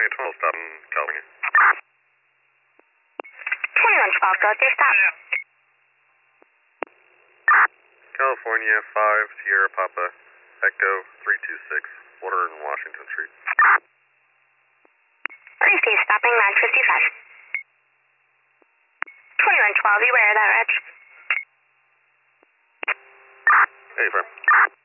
2112, stop in California. 2112, go with your stop. California 5 Sierra Papa, Echo 326, Water in Washington Street. Please be stopping 955. 2112, you aware of that, Reg? Hey, friend.